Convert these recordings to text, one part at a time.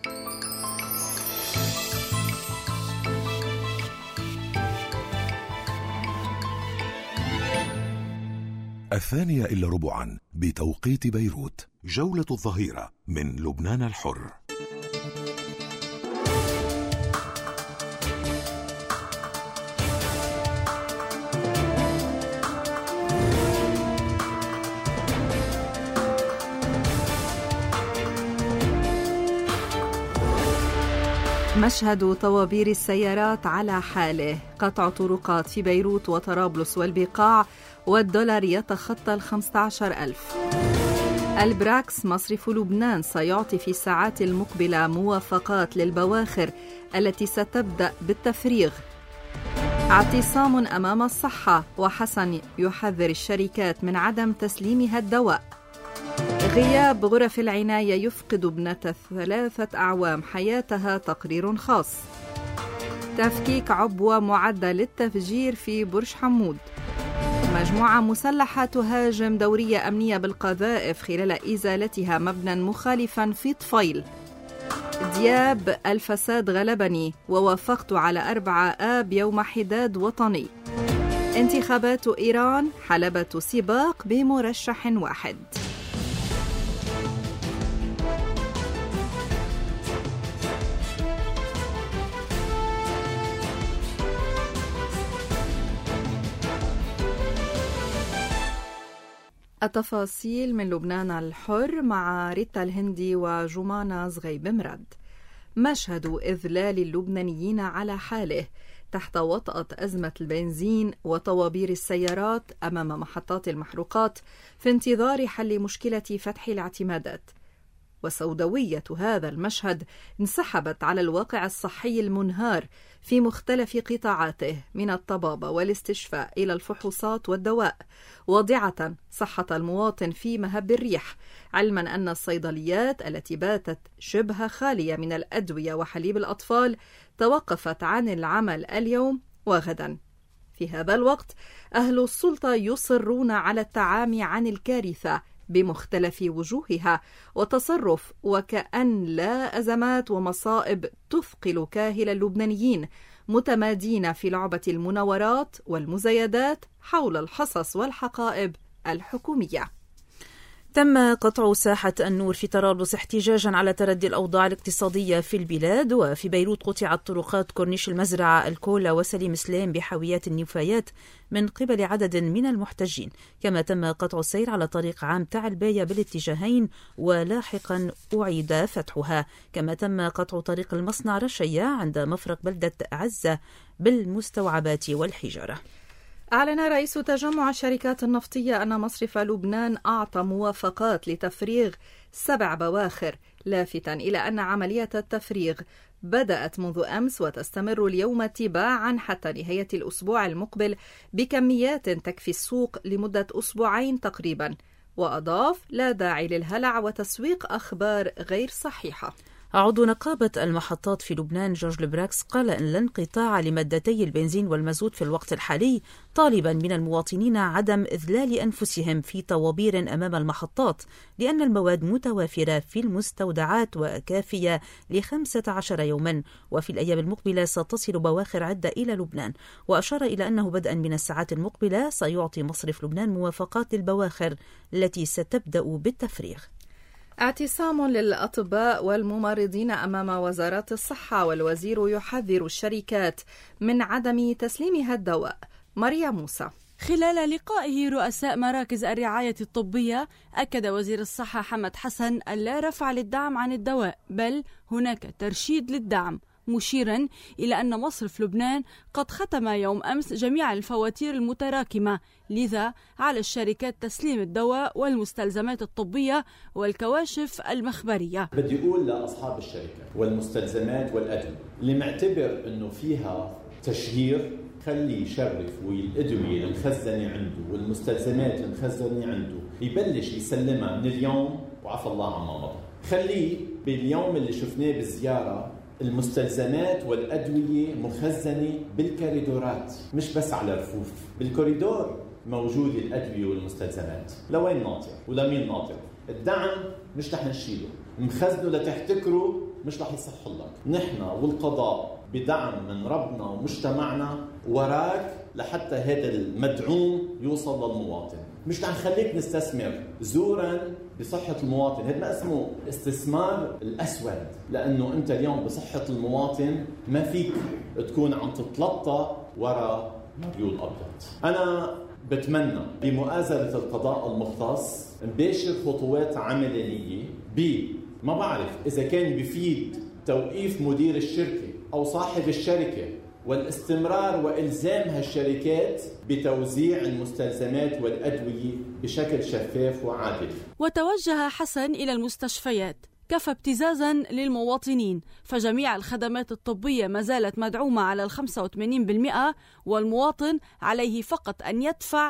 الثانية إلا ربعا بتوقيت بيروت، جولة الظهيرة من لبنان الحر. مشهد طوابير السيارات على حاله، قطع طرقات في بيروت وطرابلس والبقاع، والدولار يتخطى 15,000. البراكس مصرف لبنان سيعطي في الساعات المقبلة موافقات للبواخر التي ستبدأ بالتفريغ. اعتصام أمام الصحة، وحسن يحذر الشركات من عدم تسليمها الدواء. غياب غرف العناية يفقد ابنة 3 أعوام حياتها، تقرير خاص. تفكيك عبوة معدة للتفجير في برج حمود. مجموعة مسلحة تهاجم دورية أمنية بالقذائف خلال إزالتها مبنى مخالفا في طفيل. دياب الفساد غلبني ووافقت على 4 آب يوم حداد وطني. انتخابات إيران حلبة سباق بمرشح واحد. التفاصيل من لبنان الحر مع ريتا الهندي وجمانة زغيب مراد. مشهد إذلال اللبنانيين على حاله تحت وطأة أزمة البنزين وطوابير السيارات أمام محطات المحروقات في انتظار حل مشكلة فتح الاعتمادات. وسوداوية هذا المشهد انسحبت على الواقع الصحي المنهار في مختلف قطاعاته من الطبابة والاستشفاء إلى الفحوصات والدواء، واضعة صحة المواطن في مهب الريح، علما أن الصيدليات التي باتت شبه خالية من الأدوية وحليب الأطفال توقفت عن العمل اليوم وغدا. في هذا الوقت أهل السلطة يصرون على التعامي عن الكارثة بمختلف وجوهها وتصرف وكأن لا أزمات ومصائب تثقل كاهل اللبنانيين، متمادين في لعبة المناورات والمزايدات حول الحصص والحقائب الحكومية. تم قطع ساحة النور في طرابلس احتجاجا على تردي الأوضاع الاقتصادية في البلاد، وفي بيروت قطعت طرقات كورنيش المزرعة، الكولا وسليم سليم بحاويات النفايات من قبل عدد من المحتجين. كما تم قطع السير على طريق عام تعلباية بالاتجاهين ولاحقا أعيد فتحها. كما تم قطع طريق المصنع رشية عند مفرق بلدة عزة بالمستوعبات والحجارة. أعلن رئيس تجمع الشركات النفطية أن مصرف لبنان أعطى موافقات لتفريغ 7 بواخر، لافتا إلى أن عملية التفريغ بدأت منذ أمس وتستمر اليوم تباعا حتى نهاية الأسبوع المقبل بكميات تكفي السوق لمدة 2 أسبوع تقريبا. وأضاف: لا داعي للهلع وتسويق أخبار غير صحيحة. عضو نقابة المحطات في لبنان جورج البراكس قال إن لا انقطاع لمادتي البنزين والمازوت في الوقت الحالي، طالبا من المواطنين عدم إذلال أنفسهم في طوابير أمام المحطات، لأن المواد متوافرة في المستودعات وكافية ل15 يوما، وفي الأيام المقبلة ستصل بواخر عدة إلى لبنان. وأشار إلى أنه بدءا من الساعات المقبلة سيعطي مصرف لبنان موافقات للبواخر التي ستبدأ بالتفريغ. اعتصام للأطباء والممرضين أمام وزارة الصحة، والوزير يحذر الشركات من عدم تسليمها الدواء. مريم موسى. خلال لقائه رؤساء مراكز الرعاية الطبية، أكد وزير الصحة حمد حسن أن لا رفع للدعم عن الدواء، بل هناك ترشيد للدعم، مشيرا إلى أن مصرف لبنان قد ختم يوم أمس جميع الفواتير المتراكمة، لذا على الشركات تسليم الدواء والمستلزمات الطبية والكواشف المخبرية. بدي أقول لأصحاب الشركات والمستلزمات والأدوية اللي معتبر أنه فيها تشهير، خلي يشرف والأدوية المخزنة عنده والمستلزمات المخزنة عنده يبلش يسلمها من اليوم وعفى الله عما مضى. خليه باليوم اللي شفناه بالزيارة المستلزمات والأدوية مخزنة بالكوريدورات، مش بس على رفوف، بالكوريدور موجود الأدوية والمستلزمات. لوين ناطر ولمين ناطر؟ الدعم مش رح نشيله، مخزنه لتحتكره مش رح يصح لك. نحن والقضاء بدعم من ربنا ومجتمعنا وراك لحتى هذا المدعوم يوصل للمواطن. مش رح نخليك نستثمر زورا بصحة المواطن. هذا ما اسمه استثمار الأسود، لأنه أنت اليوم بصحة المواطن ما فيك تكون عم تتلطى وراء مريول أبيض. أنا بتمنى بمؤازرة القضاء المختص نباشر خطوات عملية ما بعرف إذا كان بفيد توقيف مدير الشركة أو صاحب الشركة والاستمرار وإلزام هالشركات بتوزيع المستلزمات والأدوية بشكل شفاف وعادل. وتوجه حسن إلى المستشفيات كفى ابتزازا للمواطنين، فجميع الخدمات الطبية ما زالت مدعومة على 85%، والمواطن عليه فقط أن يدفع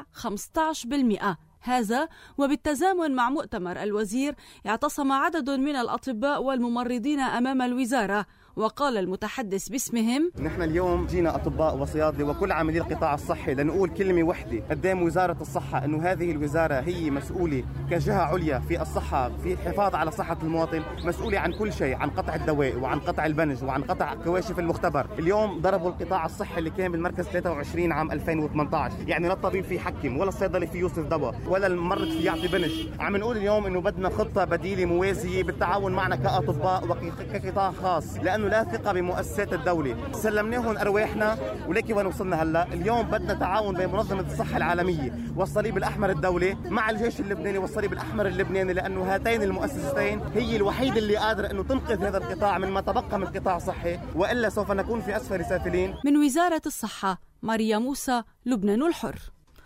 15%. هذا وبالتزامن مع مؤتمر الوزير اعتصم عدد من الأطباء والممرضين أمام الوزارة، وقال المتحدث باسمهم: نحن اليوم جينا أطباء وصيادلة وكل عاملي القطاع الصحي لنقول كلمة وحدة قدام وزارة الصحة، أنه هذه الوزارة هي مسؤولة كجهة عليا في الصحة، في الحفاظ على صحة المواطن، مسؤولة عن كل شيء، عن قطع الدواء وعن قطع البنج وعن قطع كواشف المختبر. اليوم ضربوا القطاع الصحي اللي كان بالمركز 23 عام 2018، يعني لا الطبيب في يحكم ولا الصيدلي في يوصف دواء ولا الممرض في يعطي بنج. عم نقول اليوم أنه بدنا خطة بديلة موازية بالتعاون معنا كأطباء وكقطاع خاص، لأنه لا ثقة بمؤسسات الدولة. سلمناهم أرواحنا ولكن وين وصلنا هلا؟ اليوم بدنا تعاون بين منظمة الصحة العالمية والصليب الأحمر الدولي مع الجيش اللبناني والصليب الأحمر اللبناني، لأنه هاتين المؤسستين هي الوحيدة اللي قادرة أنه تنقذ هذا القطاع من ما تبقى من قطاع صحي، وإلا سوف نكون في أسفل سافلين. من وزارة الصحة، ماريا موسى، لبنان الحر.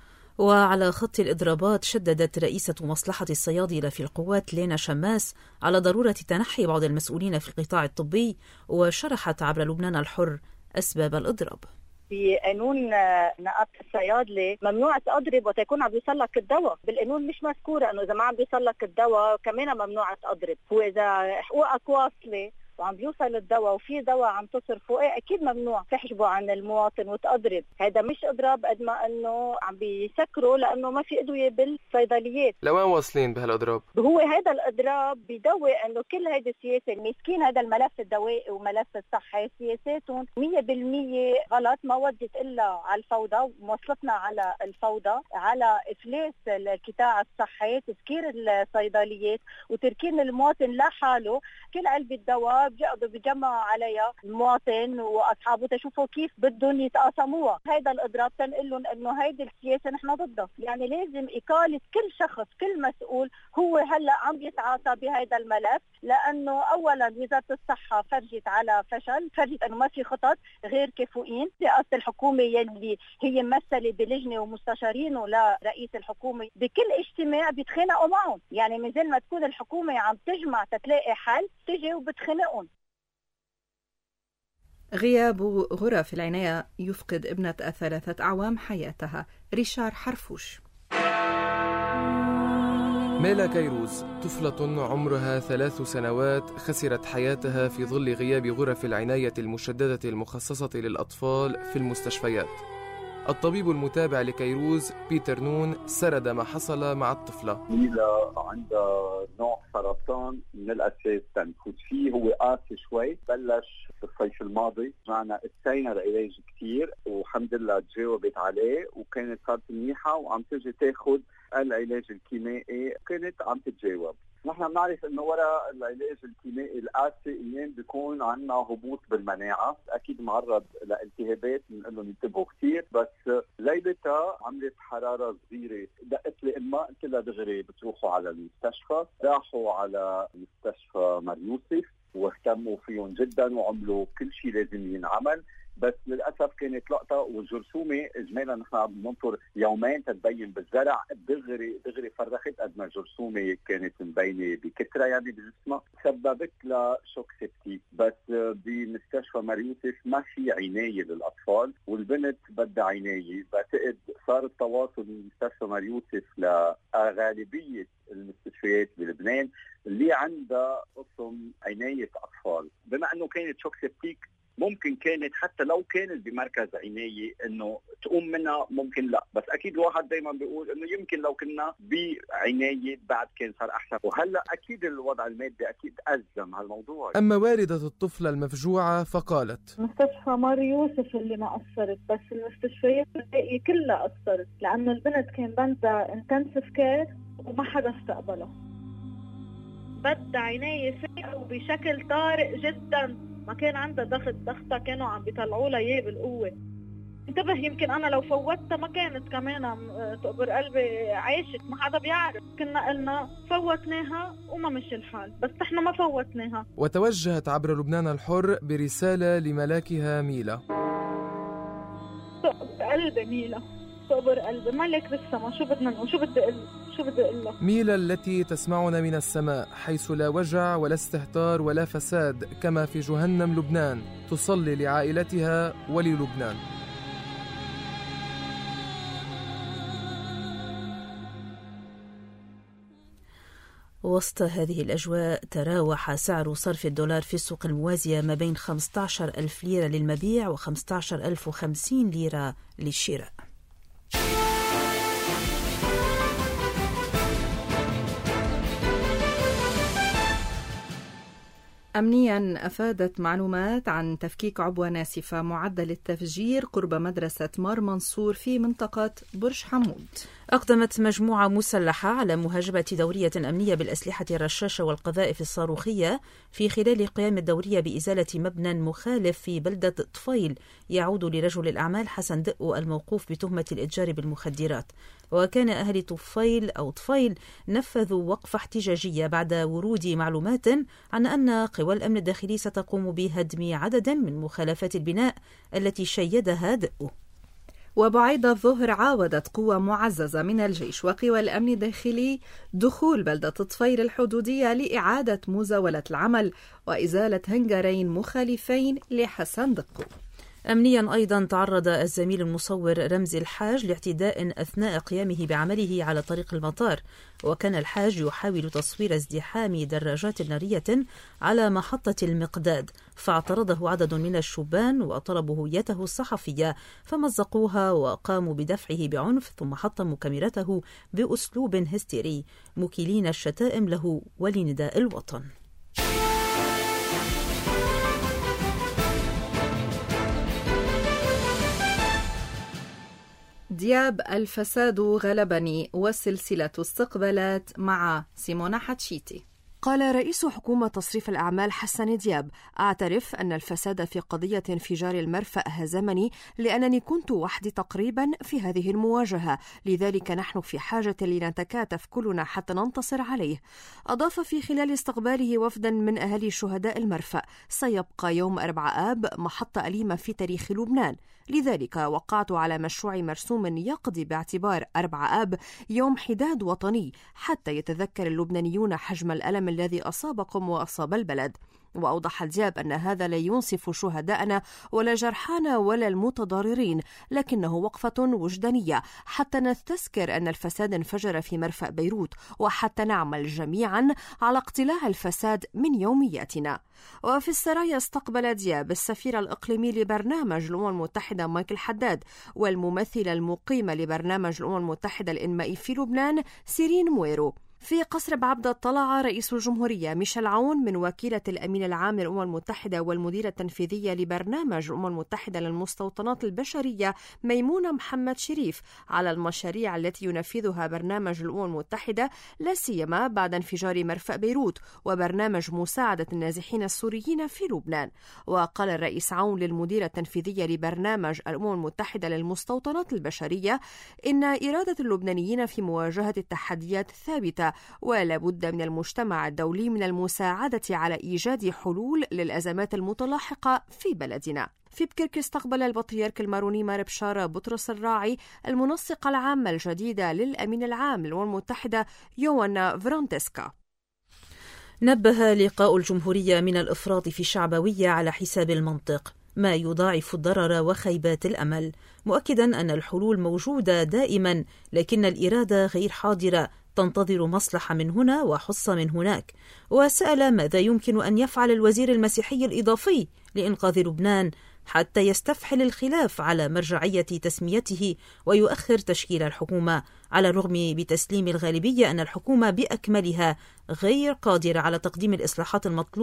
وعلى خط الإضرابات شددت رئيسة مصلحة الصيادلة في القوات لينا شماس على ضرورة تنحي بعض المسؤولين في القطاع الطبي، وشرحت عبر لبنان الحر أسباب الإضراب. بقانون نقابة الصيادلة ممنوع تضرب وقت يكون عم بيوصل لك الدواء، بالقانون مش مذكورة انه اذا ما عم بيوصل لك الدواء كمان ممنوع تضرب، واذا حقوقك واصلة وعم بيوصل الدواء وفي دواء عم تصرفه اكيد ممنوع تحجبه عن المواطن وتقدرب. هذا مش اضراب قد ما انه عم بيسكروا لانه ما في ادويه بالصيدليات. لوين واصلين بهالاضراب؟ هو هذا الاضراب بيدوي انه كل هيدي السياسه المسكين، هذا الملف الدوائي وملف الصحه سياساتهم 100% غلط، ما ودت الا على الفوضى، موصلتنا على الفوضى، على افلاس القطاع الصحي، تسكير الصيدليات وتركين المواطن لحاله. كل علبه دواء بيقعدوا بيجمعوا عليها المواطن واصحابه تشوفوا كيف بدهم يتقاسموها. هيدا الاضراب تنقل لهم انه هيدي السياسه نحن ضدها، يعني لازم اقاله كل شخص، كل مسؤول هو هلا عم بيتعاطى بهذا الملف، لانه اولا وزاره الصحه فرجت على فشل، فرجت انه ما في خطط غير كفؤين. رئاسه الحكومه يلي هي ممثله بلجنه ومستشارينه لرئيس الحكومه بكل اجتماع بيتخانقوا معهم، يعني مثل ما تكون الحكومه عم تجمع تلاقي حل تجي وبتخانقهم. غياب غرف العناية يفقد ابنة 3 أعوام حياتها. ريشار حرفوش. ميلا كيروز طفلة عمرها 3 سنوات خسرت حياتها في ظل غياب غرف العناية المشددة المخصصة للأطفال في المستشفيات. الطبيب المتابع لكيروز بيتر نون سرد ما حصل مع الطفلة. ميلا عندها نوع سرطان من الأساس تنفوت فيه، هو قاسي شوي، بلش في الصيف الماضي، معنا اتسينا العلاج كتير والحمد لله تجاوبت عليه وكانت صارت منيحة وعم تجي تاخد العلاج الكيميائي، كانت عم تتجاوب. نحن بنعرف انه وراء العلاج الكيميائي القاسي ايام بيكون عندنا هبوط بالمناعه، اكيد معرض لالتهابات بنقول لهم ينتبهوا كثير، بس ليلتها عملت حراره صغيره، دقت لي امها قلت لها دغري بتروحوا على المستشفى، راحوا على مستشفى مريوسف واهتموا فيهم جدا وعملوا كل شيء لازم ينعمل، بس للاسف كانت لقطه والجرثومه اجمالا نحن عم ننطر يومين تتبين بالزرع، دغري فرخت قد ما الجرثومه كانت مبينه بكثره يعني بجسمها، سببت لها شوك سيبتيك. بس بمستشفى مريوسف ما في عنايه للاطفال والبنت بدها عنايه، بعتقد صار التواصل من مستشفى مريوسف لغالبيه المستشفيات بلبنان اللي عندها قسم عنايه اطفال، بما انه كانت شوك سيبتيك ممكن كانت حتى لو كانت بمركز عناية انه تقوم منها، ممكن لا، بس اكيد الواحد دائما بيقول انه يمكن لو كنا بعناية بعد كان صار احسن. وهلا اكيد الوضع المادي اكيد ازم هالموضوع. اما والدة الطفلة المفجوعة فقالت: مستشفى مار يوسف اللي ما قصرت، بس المستشفيات الباقية كلها قصرت، لانه البنت كان بدها انتنسيف كير وما حدا استقبله. بدها عناية فيها وبشكل طارئ جدا، ما كان عندها ضغطها كانوا عم بيطلعوا لها اياه بالقوة. انتبه، يمكن انا لو فوتها ما كانت كمان تقبر قلبي عايشت، ما حدا بيعرف. كنا قلنا فوتناها وما مشي الحال، بس احنا ما فوتناها. وتوجهت عبر لبنان الحر برسالة لملاكها ميلا: تقبر قلبي ميلا، تقبر قلبي، ملك بالسما، شو بدنا نقول، شو بدي اقول له؟ ميلا التي تسمعنا من السماء، حيث لا وجع ولا استهتار ولا فساد كما في جهنم لبنان، تصلي لعائلتها وللبنان. وسط هذه الأجواء تراوح سعر صرف الدولار في السوق الموازية ما بين 15,000 ليرة للمبيع و15,050 ليرة للشراء. أمنياً أفادت معلومات عن تفكيك عبوة ناسفة معدل التفجير قرب مدرسة مار منصور في منطقة برج حمود. أقدمت مجموعة مسلحة على مهاجمة دورية أمنية بالأسلحة الرشاشة والقذائف الصاروخية في خلال قيام الدورية بإزالة مبنى مخالف في بلدة طفيل يعود لرجل الأعمال حسن دقو الموقوف بتهمة الإتجار بالمخدرات. وكان أهل طفيل نفذوا وقفة احتجاجية بعد ورود معلومات عن أن قوى الأمن الداخلي ستقوم بهدم عدد من مخالفات البناء التي شيدها دقو. وبعد الظهر عاودت قوة معززة من الجيش وقوى الأمن الداخلي دخول بلدة طفيل الحدودية لإعادة مزاولة العمل وإزالة هنجرين مخالفين لحسن دقو. أمنيا أيضا تعرض الزميل المصور رمزي الحاج لاعتداء أثناء قيامه بعمله على طريق المطار، وكان الحاج يحاول تصوير ازدحام دراجات نارية على محطة المقداد، فاعترضه عدد من الشبان وطلبوا هويته الصحفية فمزقوها وقاموا بدفعه بعنف، ثم حطموا كاميرته بأسلوب هستيري مكيلين الشتائم له ولنداء الوطن. دياب الفساد غلبني وسلسلة استقبالات مع سيمونا حتشيتي. قال رئيس حكومة تصريف الأعمال حسن دياب: أعترف أن الفساد في قضية انفجار المرفأ هزمني، لأنني كنت وحدي تقريبا في هذه المواجهة، لذلك نحن في حاجة لنتكاتف كلنا حتى ننتصر عليه. أضاف في خلال استقباله وفدا من أهالي شهداء المرفأ: سيبقى يوم 4 آب محطة أليمة في تاريخ لبنان، لذلك وقعت على مشروع مرسوم يقضي باعتبار 4 آب يوم حداد وطني حتى يتذكر اللبنانيون حجم الألم الذي أصابكم وأصاب البلد. وأوضح دياب أن هذا لا ينصف شهداءنا ولا جرحانا ولا المتضررين، لكنه وقفة وجدانية حتى نستذكر أن الفساد انفجر في مرفأ بيروت، وحتى نعمل جميعا على اقتلاع الفساد من يومياتنا. وفي السرايا استقبل دياب السفير الإقليمي لبرنامج الأمم المتحدة مايكل حداد والممثلة المقيمة لبرنامج الأمم المتحدة الإنمائي في لبنان سيرين مويرو. في قصر بعبدة طلع رئيس الجمهورية ميشيل عون من وكيلة الأمين العام للأمم المتحدة والمديرة التنفيذية لبرنامج الأمم المتحدة للمستوطنات البشرية ميمونة محمد شريف على المشاريع التي ينفذها برنامج الأمم المتحدة، لا سيما بعد انفجار مرفأ بيروت وبرنامج مساعدة النازحين السوريين في لبنان. وقال الرئيس عون للمديرة التنفيذية لبرنامج الأمم المتحدة للمستوطنات البشرية إن إرادة اللبنانيين في مواجهة التحديات ثابتة، ولا بد من المجتمع الدولي من المساعدة على إيجاد حلول للأزمات المتلاحقة في بلدنا. في بكرك استقبل البطريرك الماروني مار بشارة بطرس الراعي المنسقة العامة الجديدة للأمين العام للأمم المتحدة يوانا فرانتسكا. نبه لقاء الجمهورية من الإفراط في الشعبوية على حساب المنطق، ما يضاعف الضرر وخيبات الأمل، مؤكدا أن الحلول موجودة دائما لكن الإرادة غير حاضرة، تنتظر مصلحة من هنا وحصة من هناك. وسأل ماذا يمكن أن يفعل الوزير المسيحي الإضافي لإنقاذ لبنان حتى يستفحل الخلاف على مرجعية تسميته ويؤخر تشكيل الحكومة، على الرغم بتسليم الغالبية أن الحكومة بأكملها غير قادرة على تقديم الإصلاحات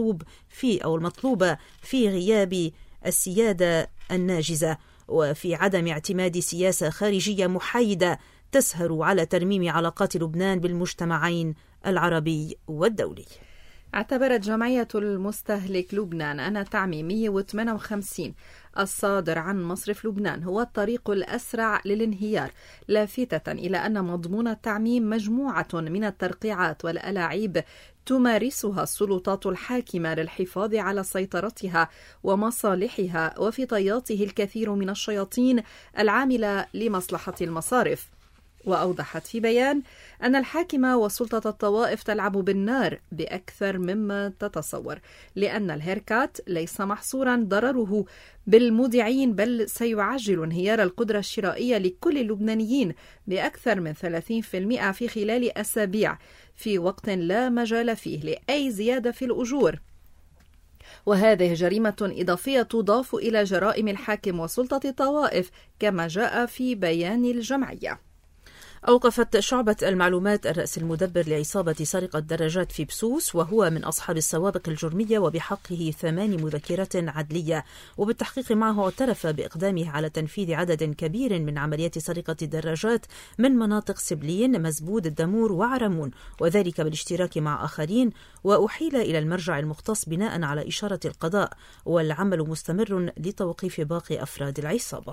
المطلوبة في غياب السيادة الناجزة، وفي عدم اعتماد سياسة خارجية محايدة تسهر على ترميم علاقات لبنان بالمجتمعين العربي والدولي. اعتبرت جمعية المستهلك لبنان أن تعميم 158 الصادر عن مصرف لبنان هو الطريق الأسرع للانهيار، لافتة إلى أن مضمون التعميم مجموعة من الترقيعات والألاعيب تمارسها السلطات الحاكمة للحفاظ على سيطرتها ومصالحها، وفي طياته الكثير من الشياطين العاملة لمصلحة المصارف. وأوضحت في بيان أن الحاكمة وسلطة الطوائف تلعب بالنار بأكثر مما تتصور، لأن الهيركات ليس محصورا ضرره بالمودعين، بل سيعجل انهيار القدرة الشرائية لكل اللبنانيين بأكثر من 30% في خلال أسابيع، في وقت لا مجال فيه لأي زيادة في الأجور. وهذه جريمة إضافية تضاف إلى جرائم الحاكم وسلطة الطوائف كما جاء في بيان الجمعية. أوقفت شعبة المعلومات الرأس المدبر لعصابة سرقة دراجات في بسوس، وهو من أصحاب السوابق الجرمية وبحقه 8 مذكرات عدلية، وبالتحقيق معه اعترف بإقدامه على تنفيذ عدد كبير من عمليات سرقة الدراجات من مناطق سبلين، مزبود، الدمور وعرمون، وذلك بالاشتراك مع آخرين، وأحيل إلى المرجع المختص بناء على إشارة القضاء، والعمل مستمر لتوقيف باقي أفراد العصابة.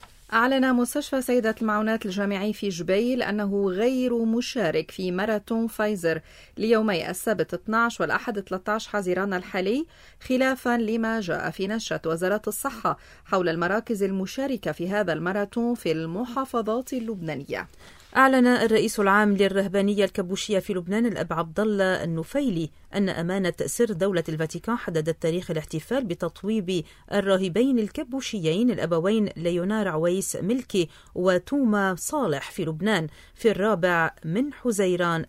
أعلن مستشفى سيدة المعونات الجامعي في جبيل أنه غير مشارك في ماراثون فايزر ليومي السبت 12 والأحد 13 حزيران الحالي، خلافا لما جاء في نشرة وزارة الصحة حول المراكز المشاركة في هذا الماراثون في المحافظات اللبنانية. أعلن الرئيس العام للرهبانية الكبوشية في لبنان الأب عبد الله النفيلي أن أمانة سر دولة الفاتيكان حددت تاريخ الاحتفال بتطويب الراهبين الكبوشيين الأبوين ليونار عويس ملكي وتوما صالح في لبنان في 4 حزيران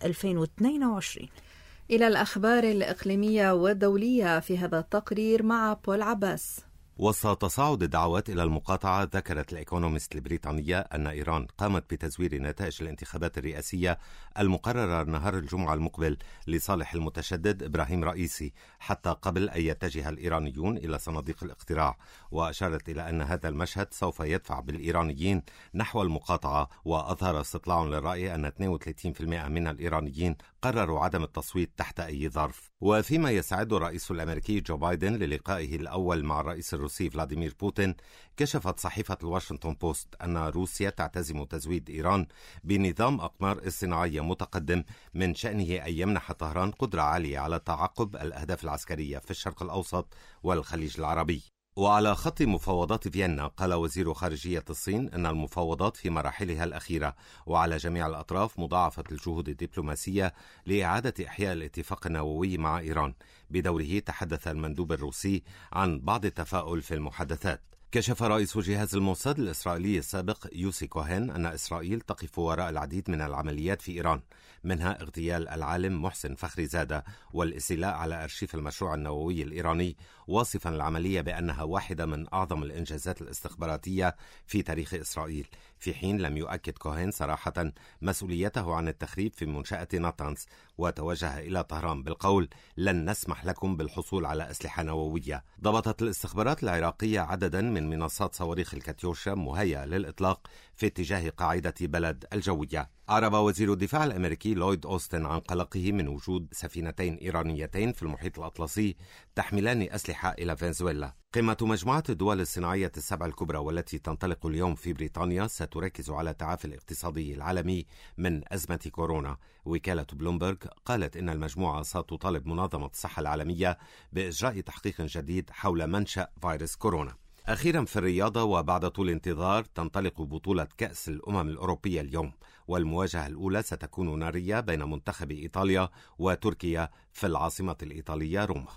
2022. إلى الأخبار الإقليمية والدولية في هذا التقرير مع بول عباس. وسط تصاعد الدعوات إلى المقاطعة، ذكرت الإيكونومست البريطانية أن إيران قامت بتزوير نتائج الانتخابات الرئاسية المقررة نهار الجمعة المقبل لصالح المتشدد إبراهيم رئيسي حتى قبل أن يتجه الإيرانيون إلى صناديق الاقتراع، وأشارت إلى أن هذا المشهد سوف يدفع بالإيرانيين نحو المقاطعة. وأظهر استطلاع للرأي أن 32% من الإيرانيين قرروا عدم التصويت تحت أي ظرف. وفيما يستعد الرئيس الأمريكي جو بايدن للقائه الأول مع الرئيس الروسي فلاديمير بوتين، كشفت صحيفة الواشنطن بوست أن روسيا تعتزم تزويد إيران بنظام أقمار اصطناعية متقدم من شأنه أن يمنح طهران قدرة عالية على تعقب الأهداف العسكرية في الشرق الأوسط والخليج العربي. وعلى خط مفاوضات فيينا، قال وزير خارجية الصين أن المفاوضات في مراحلها الأخيرة، وعلى جميع الأطراف مضاعفة الجهود الدبلوماسية لإعادة إحياء الاتفاق النووي مع إيران. بدوره تحدث المندوب الروسي عن بعض التفاؤل في المحادثات. كشف رئيس جهاز الموساد الإسرائيلي السابق يوسي كوهين أن إسرائيل تقف وراء العديد من العمليات في إيران، منها اغتيال العالم محسن فخري زادة والاستيلاء على أرشيف المشروع النووي الإيراني، واصفا العملية بأنها واحدة من أعظم الإنجازات الاستخباراتية في تاريخ إسرائيل، في حين لم يؤكد كوهين صراحة مسؤوليته عن التخريب في منشأة ناتانز، وتوجه إلى طهران بالقول: لن نسمح لكم بالحصول على أسلحة نووية. ضبطت الاستخبارات العراقية عددا من منصات صواريخ الكاتيوشا مهيئة للإطلاق في اتجاه قاعدة بلد الجوية. أعرب وزير الدفاع الأمريكي لويد أوستن عن قلقه من وجود سفينتين إيرانيتين في المحيط الأطلسي تحملان أسلحة إلى فنزويلا. قمة مجموعة الدول الصناعية السبع الكبرى والتي تنطلق اليوم في بريطانيا ستركز على التعافي الاقتصادي العالمي من أزمة كورونا. وكالة بلومبرغ قالت إن المجموعة ستطالب منظمة الصحة العالمية بإجراء تحقيق جديد حول منشأ فيروس كورونا. أخيرا في الرياضة، وبعد طول انتظار تنطلق بطولة كأس الأمم الأوروبية اليوم، والمواجهة الأولى ستكون نارية بين منتخب إيطاليا وتركيا في العاصمة الإيطالية روما.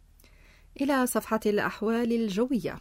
إلى صفحة الأحوال الجوية.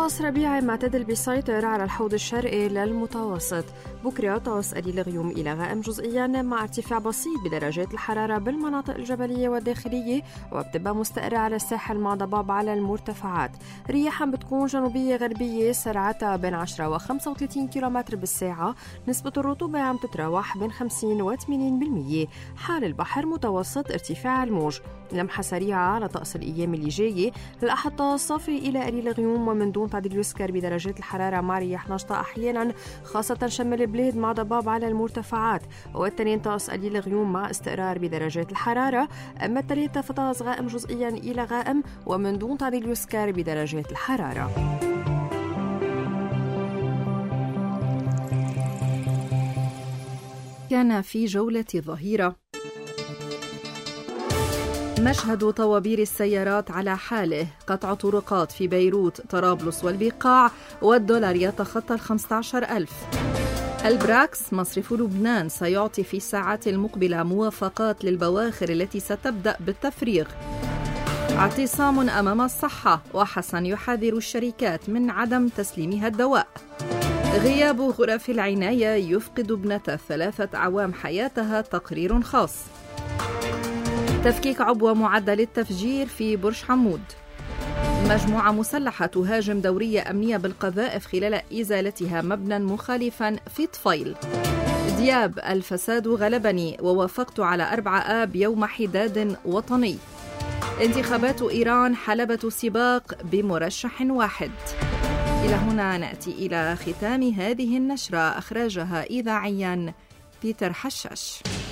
طقس ربيعي معتدل بيسيطر على الحوض الشرقي للمتوسط. بكرة طقس قليل غيوم إلى غائم جزئيا مع ارتفاع بسيط بدرجات الحرارة بالمناطق الجبلية والداخلية، وبتبقى مستقرة على الساحل مع ضباب على المرتفعات. رياحا بتكون جنوبية غربية سرعتها بين 10 و 35 كيلومتر بالساعة. نسبة الرطوبة عم تتراوح بين 50 و 80%. حال البحر متوسط ارتفاع الموج. لمحة سريعة على طقس الأيام اللي جاية. الأحد طقس صافي إلى قليل غيوم ومن دون تعديل يسكر بدرجات الحرارة مع رياح نشطة أحيانا خاصة شمال البلاد مع ضباب على المرتفعات. والتنين طقس قليل غيوم مع استقرار بدرجات الحرارة. أما الثلاثة فطقس غائم جزئيا إلى غائم ومن دون تعديل يسكر بدرجات الحرارة. كان في جولة الظهيرة مشهد طوابير السيارات على حاله، قطع طرقات في بيروت، طرابلس والبقاع، والدولار يتخطى 15,000. البراكس مصرف لبنان سيعطي في الساعات المقبلة موافقات للبواخر التي ستبدأ بالتفريغ. اعتصام أمام الصحة، وحسن يحذر الشركات من عدم تسليمها الدواء. غياب غرف العناية يفقد ابنة 3 أعوام حياتها، تقرير خاص. تفكيك عبوة معدة للتفجير في برج حمود. مجموعة مسلحة تهاجم دورية أمنية بالقذائف خلال إزالتها مبنى مخالفا في طفيل. دياب الفساد غلبني ووافقت على 4 آب يوم حداد وطني. انتخابات إيران حلبة سباق بمرشح واحد. إلى هنا نأتي إلى ختام هذه النشرة، أخرجها إذاعيا بيتر حشاش.